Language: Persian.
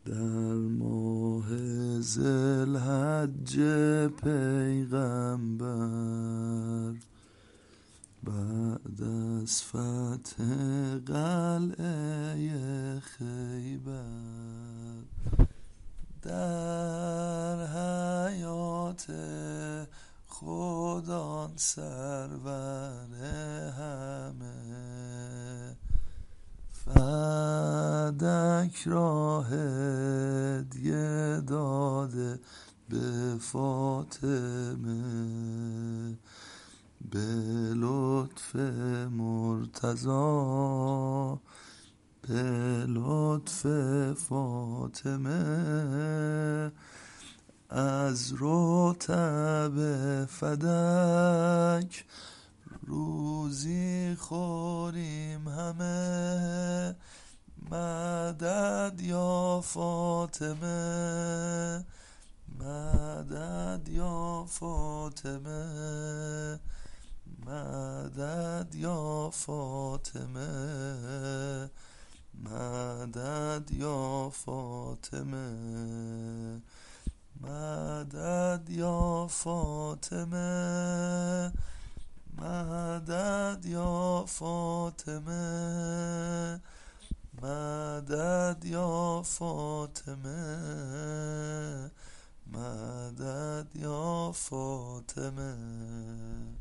در ماه ذوالحج پیغمبر بعد از فتح قلعه خیبر در حیات خودان سرور همه فدک را هدیه داده به فاطمه به لطف مرتضی به لطف فاطمه از رطب فدک روزی خوریم همه مدد یا فاطمه مدد یا فاطمه مدد یا فاطمه مدد یا فاطمه مدد یا فاطمه مدد یا فاطمه مدد یا فاطمه مدد یا فاطمه